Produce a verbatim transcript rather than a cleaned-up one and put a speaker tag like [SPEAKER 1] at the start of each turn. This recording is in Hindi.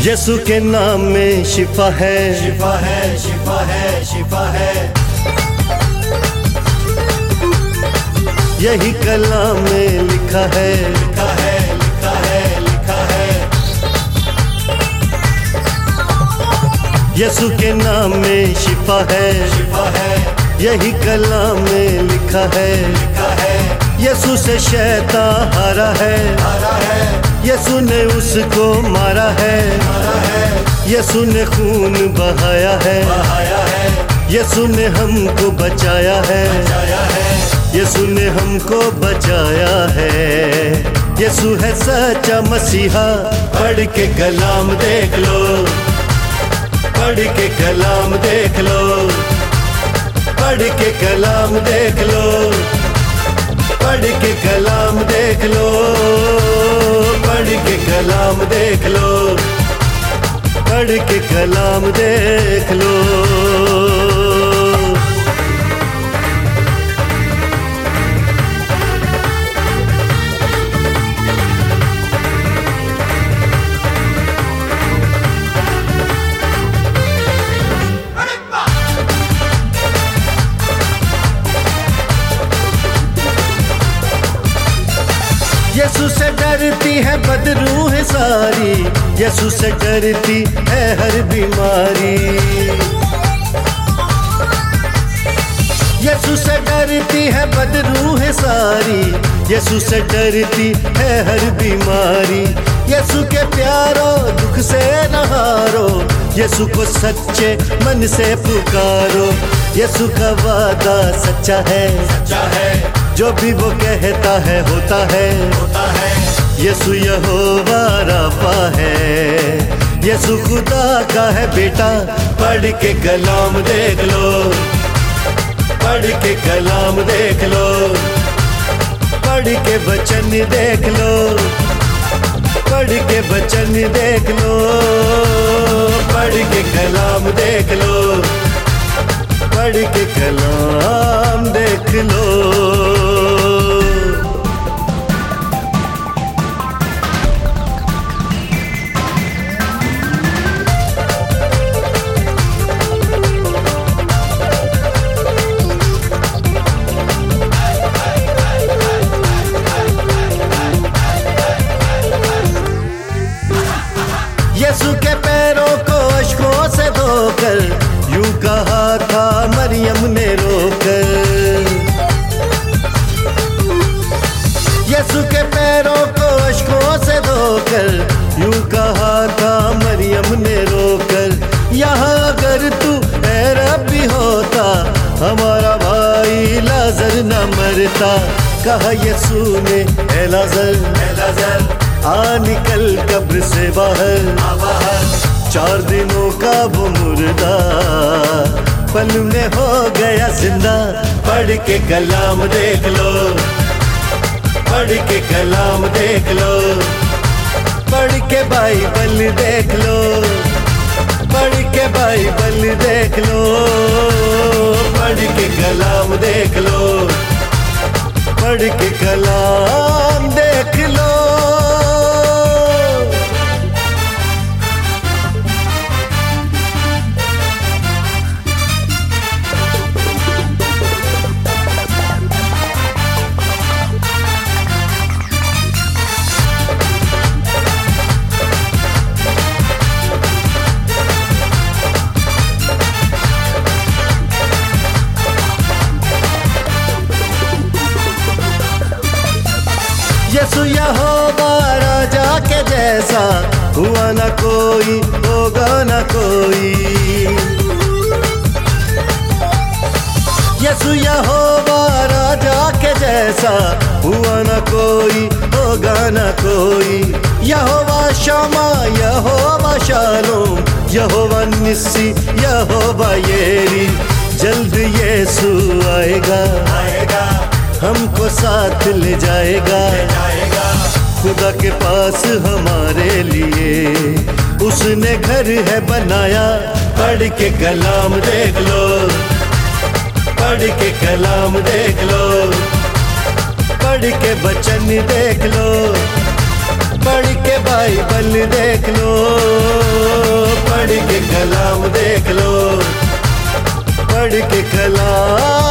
[SPEAKER 1] यीशु के नाम में शिफा है,
[SPEAKER 2] शिफा है, शिफा है, शिफा है।
[SPEAKER 1] यही कलाम में लिखा है,
[SPEAKER 2] लिखा है, लिखा है, लिखा है।
[SPEAKER 1] यीशु के नाम में शिफा है,
[SPEAKER 2] शिफा है,
[SPEAKER 1] यही कलाम में लिखा है।
[SPEAKER 2] लिखा है।
[SPEAKER 1] यीशु से शैतान हारा है,
[SPEAKER 2] हारा है,
[SPEAKER 1] यीशु ने उसको मारा है,
[SPEAKER 2] हारा है,
[SPEAKER 1] यीशु ने खून बहाया है,
[SPEAKER 2] बहाया है,
[SPEAKER 1] यीशु ने हमको बचाया है,
[SPEAKER 2] बचाया है।
[SPEAKER 1] यीशु ने हमको बचाया है। यीशु है सच्चा मसीहा, पढ़ के कलाम देख लो, पढ़ के कलाम देख लो, पढ़ के कलाम देख लो, पढ़ के कलाम देख लो, पढ़ के कलाम देख लो, पढ़ के कलाम देख लो। यीशु से डरती है बदरूह सारी, यीशु से डरती है हर बीमारी। यीशु से डरती है बदरूह सारी, यीशु से डरती है हर बीमारी। यीशु के प्यारो दुख से न हारो, यीशु को सच्चे मन से पुकारो। यीशु का वादा सच्चा है,
[SPEAKER 2] सच्चा है,
[SPEAKER 1] जो भी वो कहता है होता है,
[SPEAKER 2] होता है।
[SPEAKER 1] यीशु यहोवा राफा है, यीशु खुदा का है बेटा। पढ़ के कलाम देख लो, पढ़ के कलाम देख लो, पढ़ के वचन देख लो, पढ़ के वचन देख लो, पढ़ के कलाम देख लो, पढ़ के कलाम देख लो। यीशु के पैरों को अश्कों से धोकर, यूं कहा था मरियम ने रोकर। यीशु के पैरों को अश्कों से धोकर, यूं कहा था मरियम ने रोकर। यहाँ अगर तू ऐ रब्बी होता, हमारा भाई लाजर न मरता। कहा यीशु ने ऐ लाजर,
[SPEAKER 2] ए लाजर,
[SPEAKER 1] आ निकल कब्र से बाहर।
[SPEAKER 2] आ बाहर।
[SPEAKER 1] चार दिनों का वो मुर्दा पल में हो गया जिंदा। पढ़ के कलाम देख लो, पढ़ के कलाम देख लो, पढ़ के बाइबल देख लो, पढ़ के बाइबल देख लो, पढ़ के कलाम देख लो, पढ़ के कलाम देख लो। यीशु यहोवा राजा के जैसा, हुआ न कोई होगा न कोई। यीशु यहोवा राजा के जैसा, हुआ न कोई होगा न कोई। यहोवा शमा, यहोवा शालोम, यहोवा निस्सी, यहोवा येरी। जल्द यीशु आएगा,
[SPEAKER 2] आएगा,
[SPEAKER 1] हमको साथ ले जाएगा,
[SPEAKER 2] ले जाएगा।
[SPEAKER 1] खुदा के पास हमारे लिए उसने घर है बनाया। पढ़ के कलाम देख लो, पढ़ के कलाम देख लो, पढ़ के वचन देख लो, पढ़ के बाइबल देख लो, पढ़ के कलाम देख लो, पढ़ के कलाम